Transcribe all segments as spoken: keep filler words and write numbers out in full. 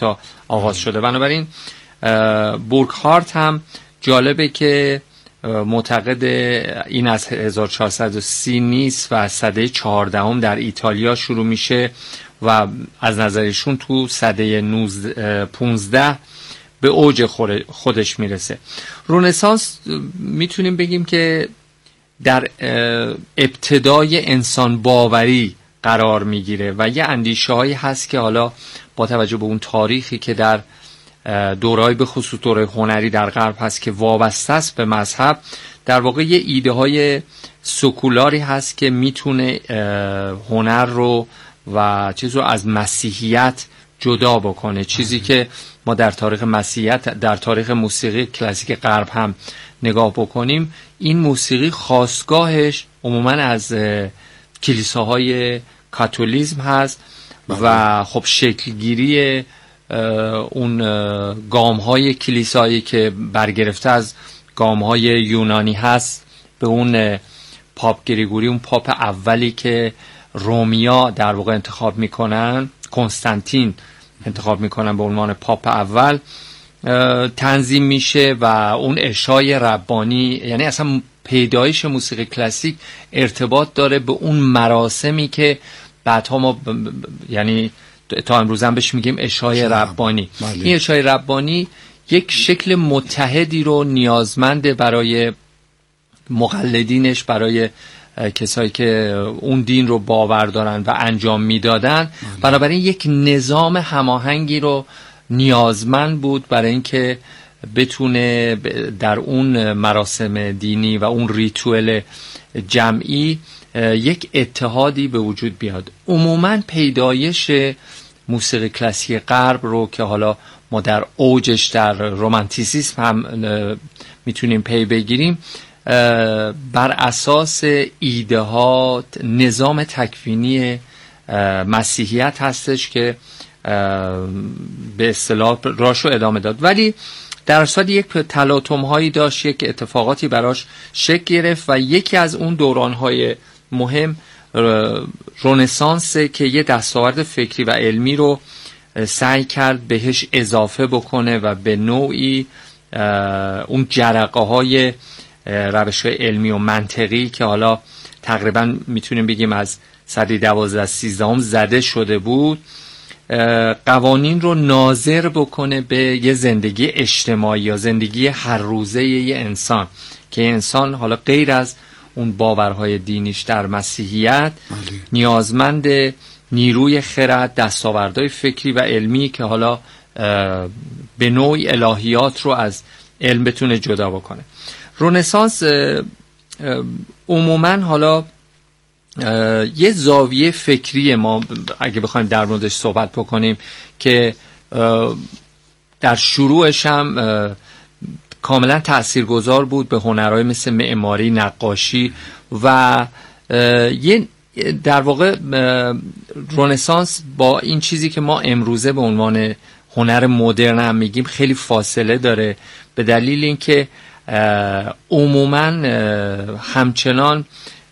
حتی آغاز شده. بنابراین بورکهارت هم جالبه که معتقد این از هزار و چهارصد و سی نیست و سده چهاردهم در ایتالیا شروع میشه و از نظرشون تو سده پونزده به اوج خودش میرسه. رنسانس میتونیم بگیم که در ابتدای انسان باوری قرار میگیره و یه اندیشه هایی هست که حالا با توجه به اون تاریخی که در دوره‌ای به خصوص دوره هنری در غرب هست که وابسته است به مذهب، در واقع یه ایده های سکولاری هست که میتونه هنر رو و چیز رو از مسیحیت جدا بکنه، چیزی که ما در تاریخ مسیحیت، در تاریخ موسیقی کلاسیک غرب هم نگاه بکنیم، این موسیقی خاستگاهش عموما از کلیساهای کاتولیسم هست و خب شکلگیری اون گام های کلیسایی که برگرفته از گام های یونانی هست به اون پاپ گریگوری، اون پاپ اولی که رومیا در واقع انتخاب میکنن، کنستانتین انتخاب میکنن به عنوان پاپ اول، تنظیم میشه و اون اشای ربانی، یعنی اصلا پیدایش موسیقی کلاسیک ارتباط داره به اون مراسمی که بعدها ما ب... ب... یعنی تا امروز هم بهش میگیم اشای ربانی. این اشای ربانی یک شکل متحدی رو نیازمنده برای مقلدینش، برای کسایی که اون دین رو باور دارن و انجام میدادن. بنابراین یک نظام هماهنگی رو نیازمند بود برای اینکه بتونه در اون مراسم دینی و اون ریتوال جمعی یک اتحادی به وجود بیاد. عموماً پیدایش موسیقی کلاسیک غرب رو که حالا ما در اوجش در رومانتیسیسم هم میتونیم پی بگیریم، بر اساس ایده ها نظام تکوینی مسیحیت هستش که به اصطلاح راشو ادامه داد، ولی در اصل یک تلاطم هایی داشت، یک اتفاقاتی براش شکل گرفت و یکی از اون دوران های مهم رنسانس که یه دستاورد فکری و علمی رو سعی کرد بهش اضافه بکنه و به نوعی اون جرقه های روش های علمی و منطقی که حالا تقریبا میتونیم بگیم از سده دوازده سیزدهم زده شده بود، قوانین رو ناظر بکنه به یه زندگی اجتماعی یا زندگی هر روزه یه انسان، که انسان حالا غیر از اون باورهای دینیش در مسیحیت مالی. نیازمند نیروی خرد، دستاوردهای فکری و علمی که حالا به نوعی الهیات رو از علم بتونه جدا بکنه. رنسانس عموماً حالا یه زاویه فکری ما اگه بخوایم در موردش صحبت بکنیم که در شروعش هم کاملا تاثیرگذار بود به هنرهای مثل معماری، نقاشی و یه در واقع رنسانس با این چیزی که ما امروزه به عنوان هنر مدرن هم میگیم خیلی فاصله داره، به دلیل اینکه عموما همچنان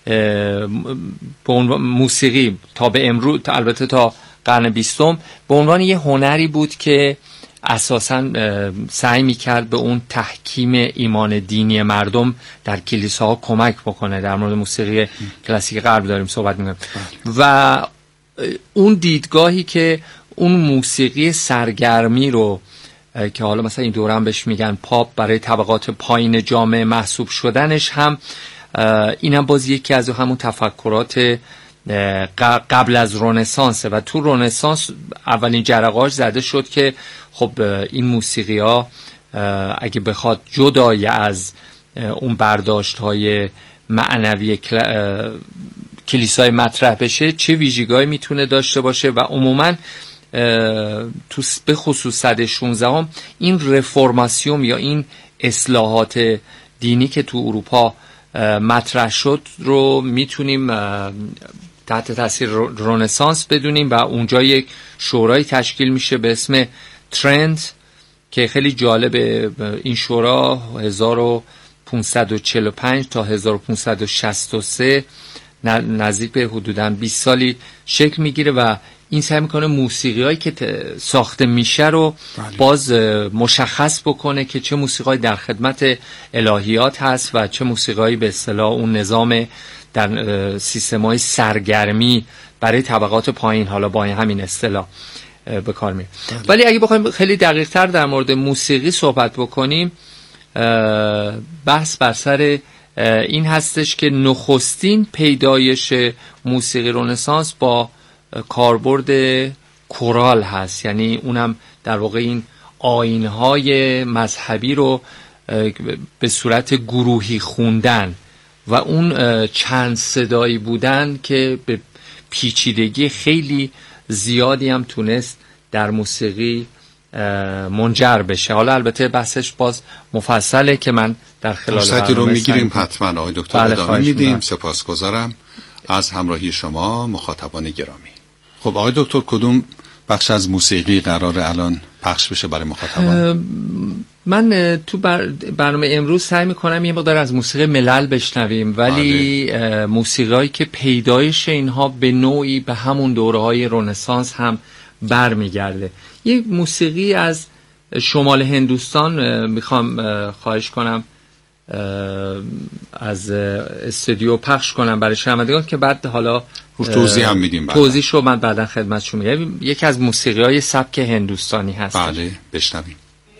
به عنوان موسیقی تا به امروز، البته تا قرن بیستم، به عنوان یه هنری بود که اساساً سعی میکرد به اون تحکیم ایمان دینی مردم در کلیساها کمک بکنه. در مورد موسیقی کلاسیک غرب داریم صحبت میکنیم و اون دیدگاهی که اون موسیقی سرگرمی رو که حالا مثلا این دوره هم بهش میگن پاپ، برای طبقات پایین جامعه محسوب شدنش هم اینم باز یکی از همون تفکرات قبل از رنسانسه و تو رنسانس اولین جرقه‌اش زده شد که خب این موسیقی ها اگه بخواد جدای از اون برداشت های معنوی کلیسای مطرح بشه چه ویژگی‌هایی میتونه داشته باشه و عموماً تو به خصوص سده شانزدهم این رفرماسیون یا این اصلاحات دینی که تو اروپا مطرح شد رو میتونیم تحت تاثیر رنسانس بدونیم و اونجا یک شورای تشکیل میشه به اسم ترند که خیلی جالبه. این شورا هزار و پانصد و چهل و پنج تا هزار و پانصد و شصت و سه نزدیک به حدوداً بیست سالی شکل میگیره و این سعی میکنه موسیقی هایی که ساخته میشه رو بله. باز مشخص بکنه که چه موسیقی در خدمت الهیات هست و چه موسیقی به اصطلاح اون نظام در سیستم‌های سرگرمی برای طبقات پایین حالا با همین اصطلاح به کار میره. ولی اگه بخوایم خیلی دقیق تر در مورد موسیقی صحبت بکنیم، بحث بر سر این هستش که نخستین پیدایش موسیقی رنسانس با کاربرد کورال هست، یعنی اونم در واقع این آیین‌های مذهبی رو به صورت گروهی خوندن و اون چند صدایی بودن که به پیچیدگی خیلی زیادی هم تونست در موسیقی منجر بشه. حالا البته بحثش باز مفصله که من در خلال فرصتی رو میگیریم حتما آقای دکتر بله ادامه میدیم. سپاسگزارم از همراهی شما مخاطبان گرامی. خب آقای دکتر کدوم بخش از موسیقی قراره الان پخش بشه برای مخاطبان؟ من تو بر برنامه امروز سعی میکنم یه مقدار از موسیقی ملل بشنویم، ولی موسیقیایی که پیدایش اینها به نوعی به همون دوره‌های رنسانس هم برمیگرده. یه موسیقی از شمال هندوستان میخوام خواهش کنم از استودیو پخش کنم برای شنوندگان که بعد حالا توضیح هم میدیم. توضیح شو من بعدا خدمتشون میگم. یکی از موسیقی‌های سبک هندوستانی هست. بله بشنویم.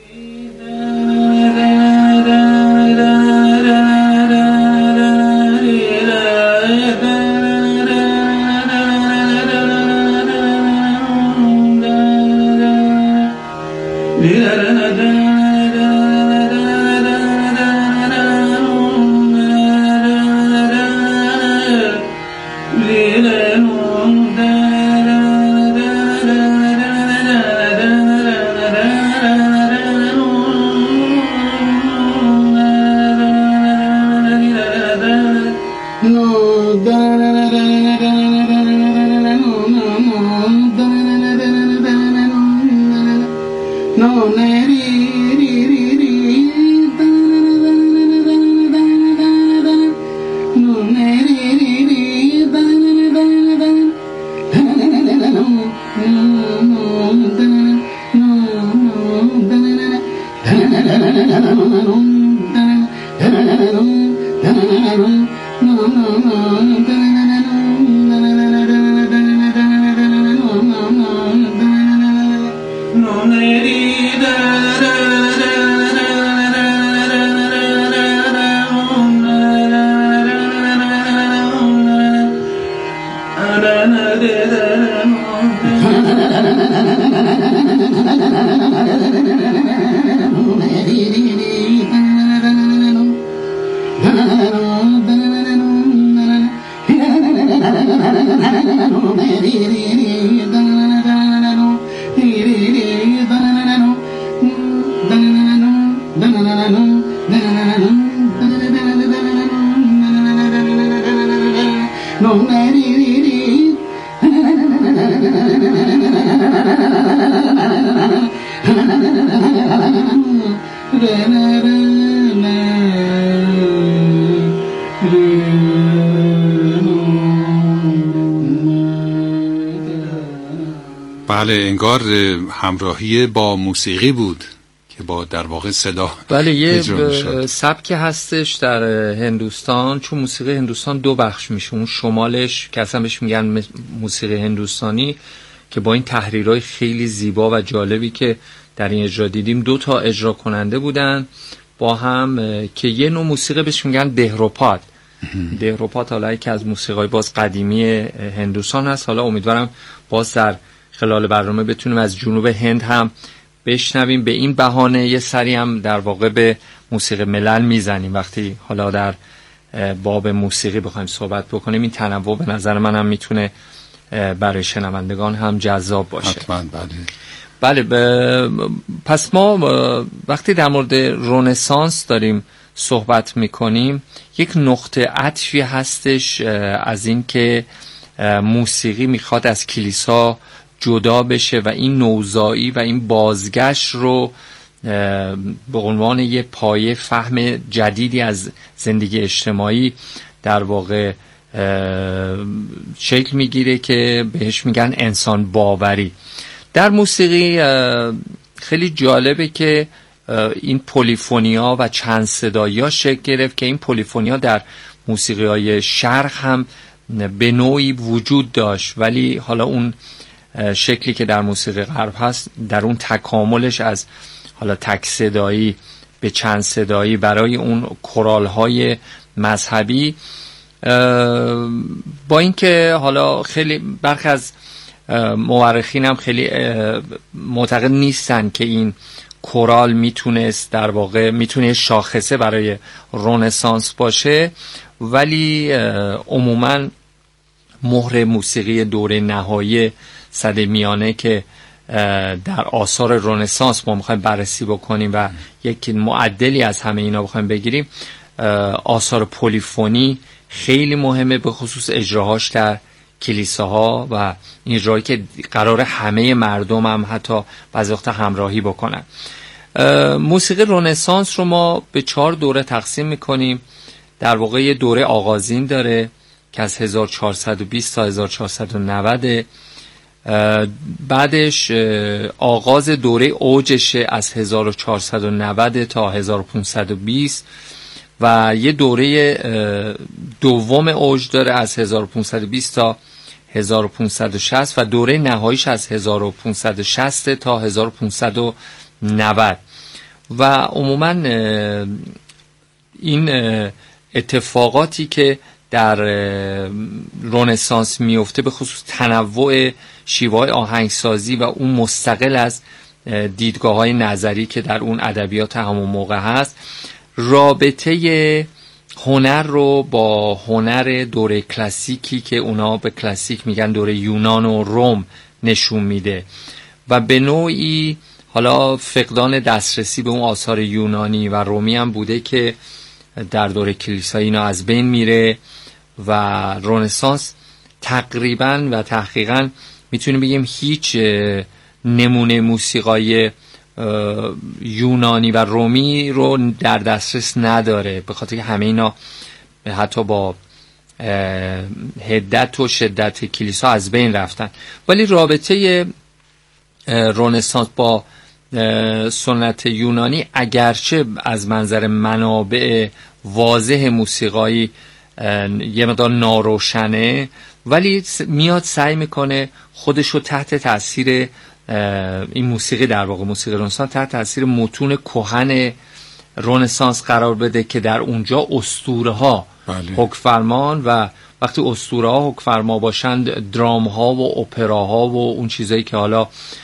بله انگار همراهی با موسیقی بود که با در واقع صدا. بله یه سبک هستش در هندوستان، چون موسیقی هندوستان دو بخش میشه، اون شمالش که اصلا بهش میگن موسیقی هندوستانی که با این تحریرهای خیلی زیبا و جالبی که در این اجرا دیدیم، دو تا اجرا کننده بودن با هم که یه نوع موسیقی بهش میگن دهروپاد. دهروپاد حالا که از موسیقی باز قدیمی هندوستان هست. حالا امیدوارم باز در خلال برنامه بتونیم از جنوب هند هم بشنویم. به این بهانه یه سری هم در واقع به موسیقی ملل میزنیم وقتی حالا در باب موسیقی بخوایم صحبت بکنیم. این تنوع به نظر من هم میتونه برای شنوندگان هم جذاب باشه. حتما بله. بله پس ما وقتی در مورد رنسانس داریم صحبت میکنیم، یک نقطه عطفی هستش از این که موسیقی میخواد از کلیسا جدا بشه و این نوزایی و این بازگشت رو به عنوان یه پایه فهم جدیدی از زندگی اجتماعی در واقع شکل میگیره که بهش میگن انسان باوری. در موسیقی خیلی جالبه که این پلیفونیا و چند صدایی شکل گرفت که این پلیفونیا در موسیقی های شرق هم به نوعی وجود داشت، ولی حالا اون شکلی که در موسیقی غرب هست در اون تکاملش از حالا تک صدایی به چند صدایی برای اون کورال های مذهبی، با اینکه حالا خیلی برخی از مورخین هم خیلی معتقد نیستن که این کورال میتونست در واقع میتونه شاخصه برای رنسانس باشه، ولی عموما مهر موسیقی دوره نهایی سده میانه که در آثار رنسانس ما میخوایم بررسی بکنیم و یک معدلی از همه اینا بخوایم بگیریم، آثار پلیفونی خیلی مهمه، به خصوص اجراهاش در کلیساها و این اجرایی که قرار همه مردم هم حتی بعضی وقتا همراهی بکنن. موسیقی رنسانس رو ما به چهار دوره تقسیم میکنیم. در واقع یه دوره آغازین داره که از هزار و چهارصد و بیست تا هزار و چهارصد و نود، بعدش آغاز دوره اوجشه از هزار و چهارصد و نود تا هزار و پانصد و بیست و یه دوره دوم اوج داره از هزار و پانصد و بیست تا هزار و پانصد و شصت و دوره نهاییش از هزار و پانصد و شصت تا هزار و پانصد و نود. و عموما این اتفاقاتی که در رنسانس میفته، به خصوص تنوع شیوه‌های آهنگسازی و اون مستقل از دیدگاه‌های نظری که در اون ادبیات همون موقع هست، رابطه هنر رو با هنر دوره کلاسیکی که اونا به کلاسیک میگن دوره یونان و روم نشون میده و به نوعی حالا فقدان دسترسی به اون آثار یونانی و رومی هم بوده که در دوره کلیسایی اینا از بین میره و رنسانس تقریبا و تحقیقا میتونیم بگیم هیچ نمونه موسیقای یونانی و رومی رو در دسترس نداره، به خاطر که همه اینا حتی با حدت و شدت کلیسا از بین رفتن. ولی رابطه رنسانس با سنت یونانی اگرچه از منظر منابع واضح موسیقایی یه مقدار ناروشنه، ولی میاد سعی میکنه خودش رو تحت تاثیر این موسیقی، در واقع موسیقی رنسانس تحت تاثیر متون کهن رنسانس قرار بده که در اونجا اسطوره ها حکم فرمان و وقتی اسطوره ها حکم فرما باشند درام ها و اپراها و اون چیزایی که حالا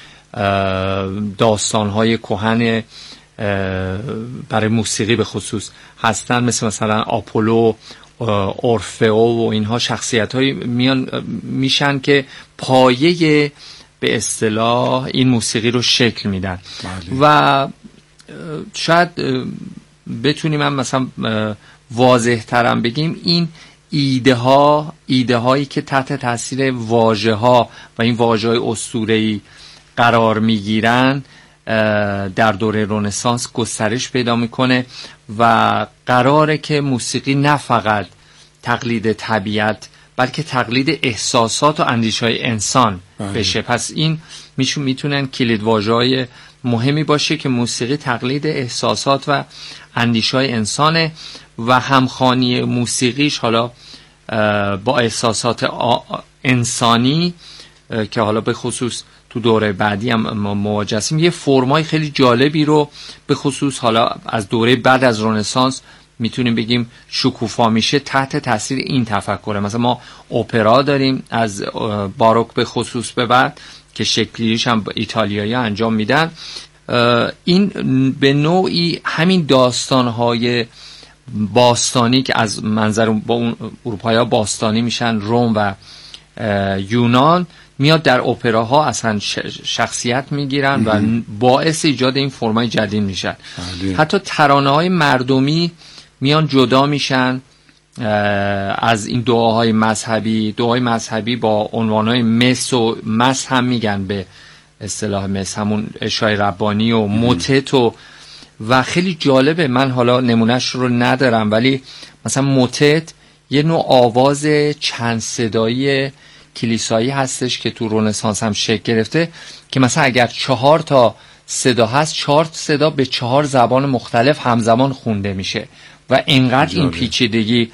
داستان های کهن برای موسیقی به خصوص هستن، مثل مثلا آپولو، اورفئو و اینها، شخصیت های میان میشن که پایه به اصطلاح این موسیقی رو شکل میدن. بله. و شاید بتونیم هم مثلا واضح ترم بگیم این ایده ها ایده هایی که تحت تاثیر واژه ها و این واژه های اسطوره‌ای قرار میگیرن در دوره رنسانس گسترش پیدا میکنه و قراره که موسیقی نه فقط تقلید طبیعت بلکه تقلید احساسات و اندیشه‌های انسان بشه. پس این میتونن کلید واژه‌های مهمی باشه که موسیقی تقلید احساسات و اندیشه‌های انسانه و همخوانی موسیقیش حالا با احساسات انسانی که حالا به خصوص تو دوره بعدی هم مواجه هستیم، یه فرمای خیلی جالبی رو به خصوص حالا از دوره بعد از رنسانس میتونیم بگیم شکوفا میشه تحت تاثیر این تفکره. مثلا ما اپرا داریم از باروک به خصوص به بعد که شکلیش هم ایتالیایی انجام میدن. این به نوعی همین داستانهای باستانی که از منظر با اون اروپایی ها باستانی میشن، روم و یونان، میاد در اپراها اصلا شخصیت میگیرن و باعث ایجاد این فرمای جدید میشن. حتی ترانه های مردمی میان جدا میشن از این دعاهای مذهبی. دعاهای مذهبی با عنوانهای مس و مس هم میگن به اصطلاح مس، همون اشای ربانی و موتت و و خیلی جالبه. من حالا نمونهش رو ندارم ولی مثلا موتت یه نوع آواز چند صدایی کلیسایی هستش که تو رنسانس هم شکل گرفته که مثلا اگر چهار تا صدا هست، چهار صدا به چهار زبان مختلف همزمان خونده میشه و اینقدر این پیچیدگی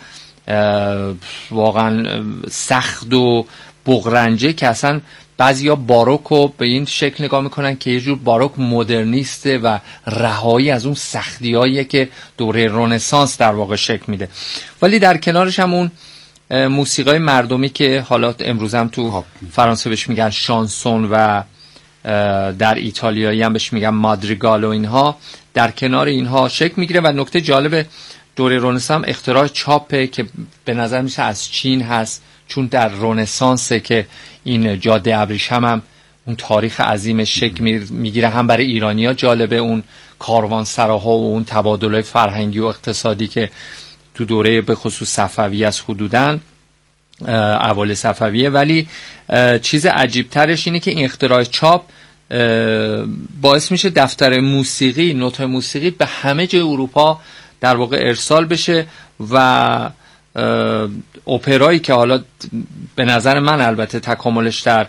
واقعا سخت و بغرنجه که اصلا بعضیا باروکو به این شکل نگاه میکنن که یه جور باروک مدرنیسته و رهایی از اون سختیاییه که دوره رنسانس در واقع شکل میده. ولی در کنارش هم اون موسیقای مردمی که حالا امروز هم تو فرانسه بهش میگن شانسون و در ایتالیایی هم بهش میگن مادریگال و اینها، در کنار اینها شکل میگیره. و نکته جالب دوره رنسانس هم اختراع چاپه که به نظر میسه از چین هست، چون در رنسانسه که این جاده ابریشم هم اون تاریخ عظیم شکل میگیره. هم برای ایرانی‌ها جالبه اون کاروانسراها و اون تبادل فرهنگی و اقتصادی که تو دوره به خصوص صفوی از حدوداً اول صفویه. ولی چیز عجیب ترش اینه که این اختراع چاپ باعث میشه دفتر موسیقی، نوت موسیقی به همه جای اروپا در واقع ارسال بشه و اپرایی که حالا به نظر من البته تکاملش در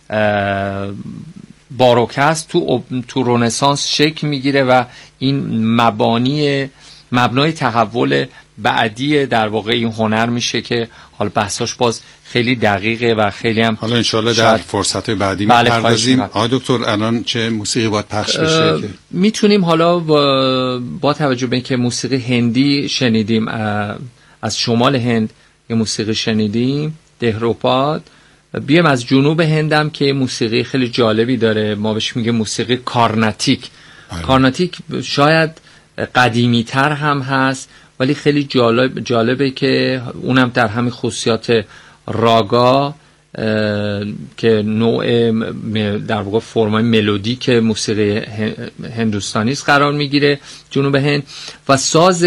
باروک است تو تو رنسانس شکل میگیره و این مبانی مبنای تحول بعدی در واقع این هنر میشه که حالا بحثاش باز خیلی دقیقه و خیلی هم حالا انشالله در فرصت بعدی بله می‌پردازیم. آقای دکتر الان چه موسیقی باید پخش بشه؟ میتونیم حالا با, با توجه به اینکه موسیقی هندی شنیدیم، از شمال هند یه موسیقی شنیدیم دهروپاد، بیام از جنوب هندم که موسیقی خیلی جالبی داره، ما بهش میگه موسیقی کارناتیک. آره. کارناتیک شاید قدیمی تر هم هست ولی خیلی جالب جالبه که اونم در همین خصوصیات راگا که نوع در واقع فرمای ملودیک موسیقی هندوستانی است قرار میگیره جنوب هند و ساز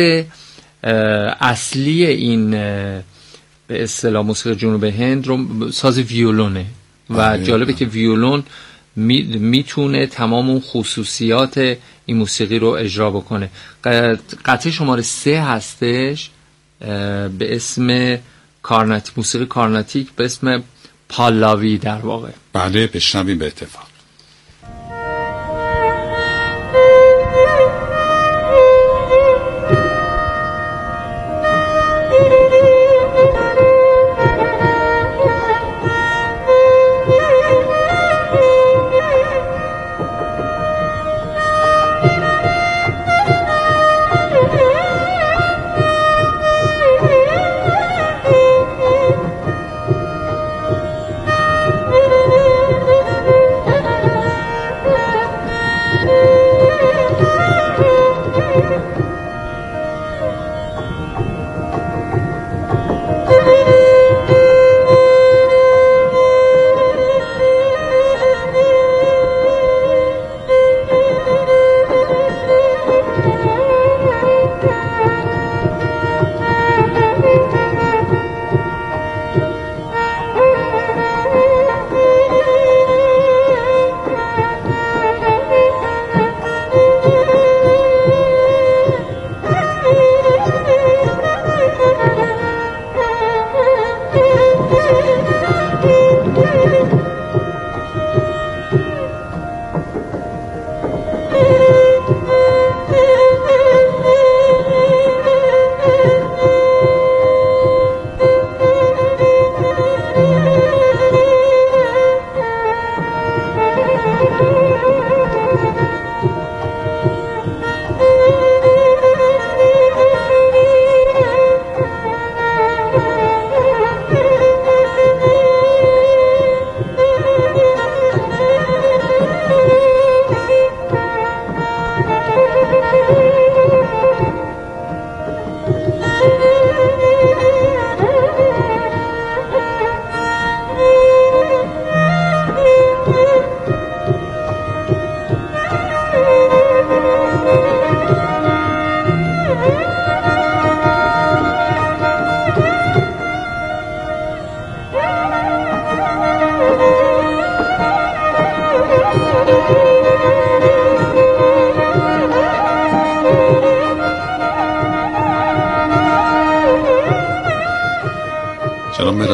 اصلی این به اصطلاح موسیقی جنوب هند رو ساز ویولونه و آه جالبه آه. که ویولون می میتونه تمام اون خصوصیات این موسیقی رو اجرا بکنه. قطعه شماره سه هستش به اسم کارناتیک، موسیقی کارناتیک به اسم پالاوی در واقع. بله بشنویم به اتفاق. Thank you.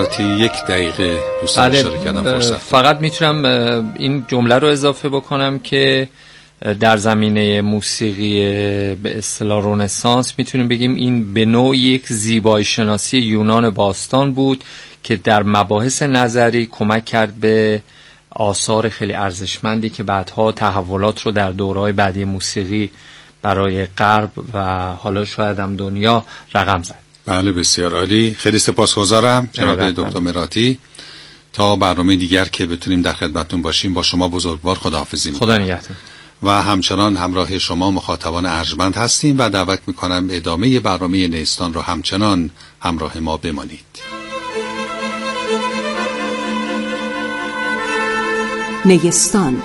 مراتی یک دقیقه دوستان اشاره کردم فرصت. فقط میتونم این جمله رو اضافه بکنم که در زمینه موسیقی به اصطلاح رنسانس میتونیم بگیم این به نوع یک زیبایی شناسی یونان باستان بود که در مباحث نظری کمک کرد به آثار خیلی ارزشمندی که بعدها تحولات رو در دوره‌های بعدی موسیقی برای غرب و حالا شاید هم دنیا رقم زد. بله بسیار عالی، خیلی سپاسگزارم جناب دکتر مراتی. تا برنامه دیگر که بتونیم در خدمتتون باشیم با شما بزرگوار خداحافظی می‌کنم. خدا نگهدار. و همچنان همراه شما مخاطبان ارجمند هستیم و دعوت می‌کنم ادامه برنامه نیستان رو همچنان همراه ما بمانید. نیستان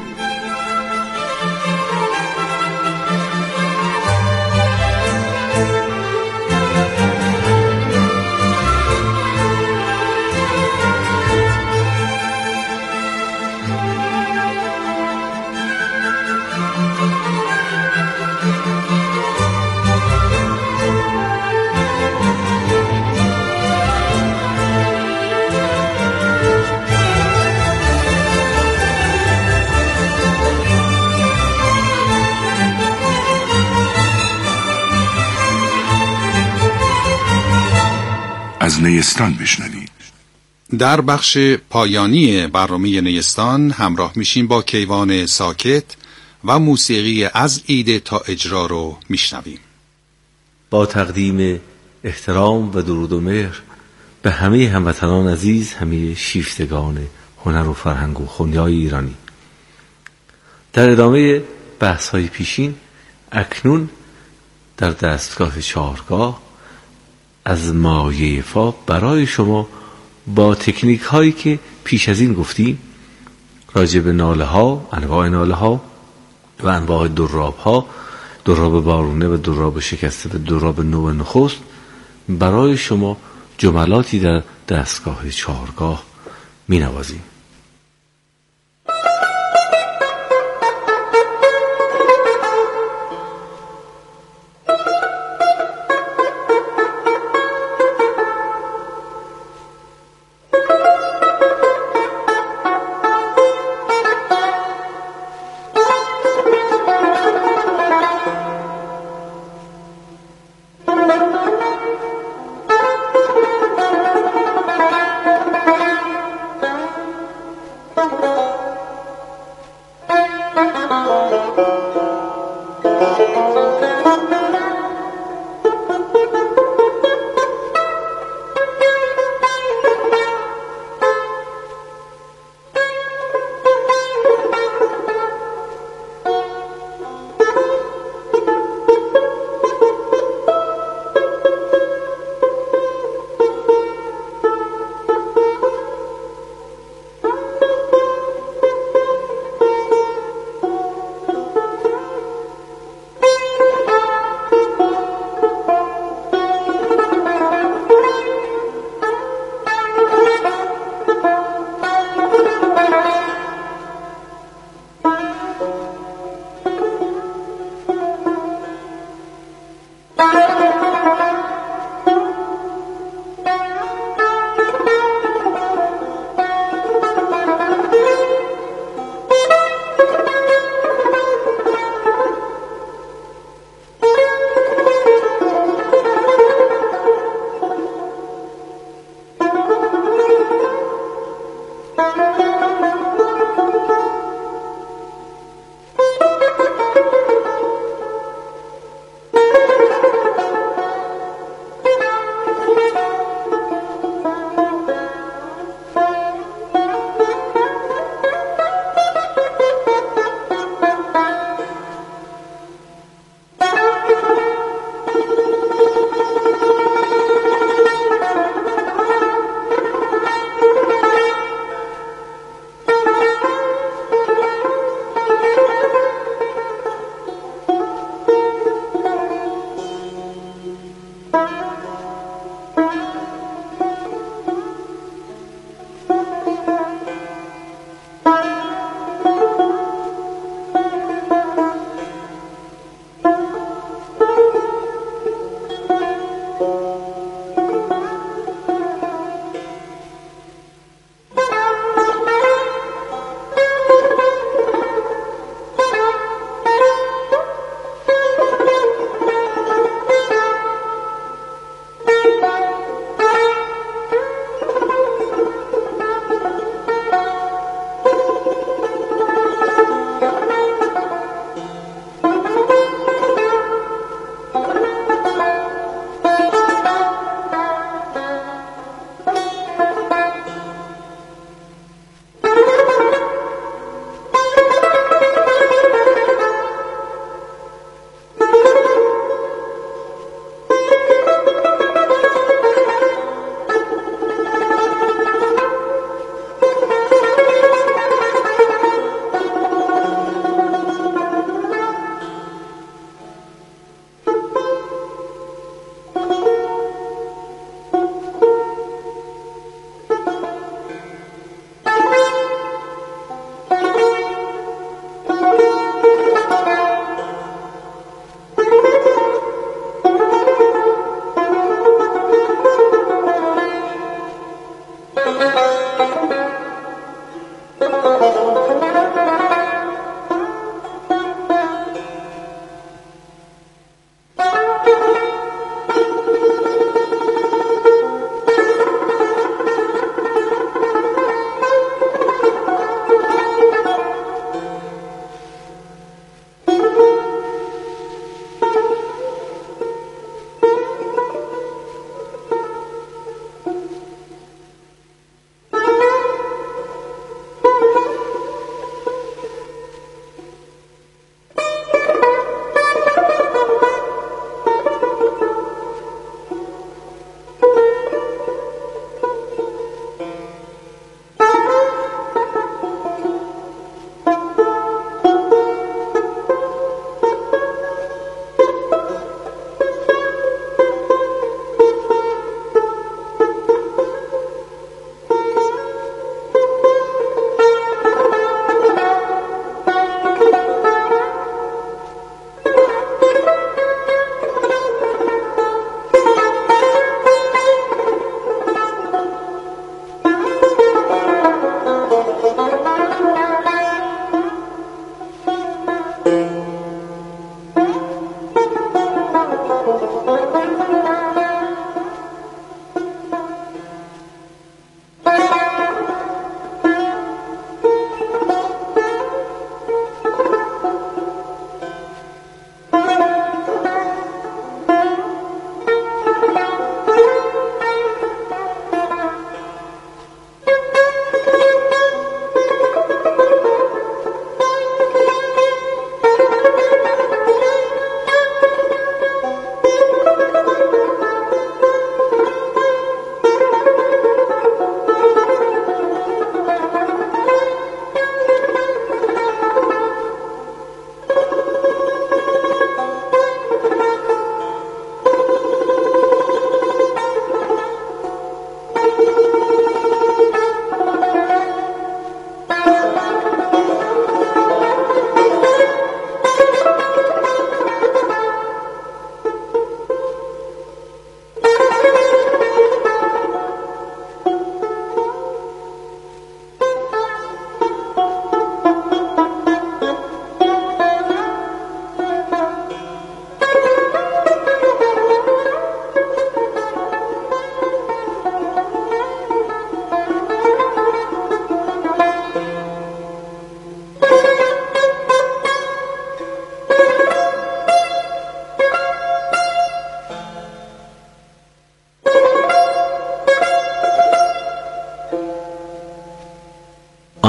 از نیستان بشنوید. در بخش پایانی برنامه نیستان همراه میشیم با کیوان ساکت و موسیقی از ایده تا اجرا رو میشنویم. با تقدیم احترام و درود و مهر به همه هموطنان عزیز، همه شیفتگان هنر و فرهنگ و خونیای ایرانی، در ادامه بحث های پیشین اکنون در دستگاه چهارگاه از مایه فا برای شما با تکنیک هایی که پیش از این گفتیم راجع به ناله ها، انواع ناله ها و انواع دراب ها، دراب بارونه و دراب شکسته و دراب نوع نخست، برای شما جملاتی در دستگاه چهارگاه می نوازیم.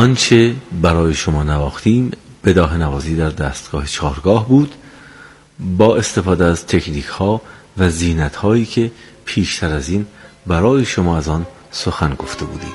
آنچه برای شما نواختیم بداهه نوازی در دستگاه چهارگاه بود، با استفاده از تکنیک ها و زینت هایی که پیشتر از این برای شما از آن سخن گفته بودیم.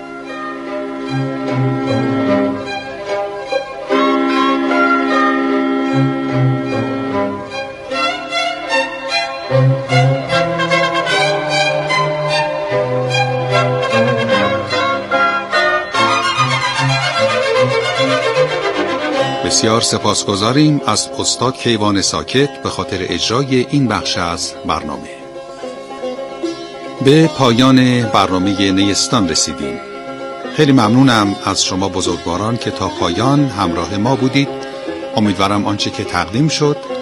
بسیار سپاسگزاریم از استاد کیوان ساکت به خاطر اجرای این بخش از برنامه. به پایان برنامه نیستان رسیدیم. خیلی ممنونم از شما بزرگواران که تا پایان همراه ما بودید. امیدوارم آنچه که تقدیم شد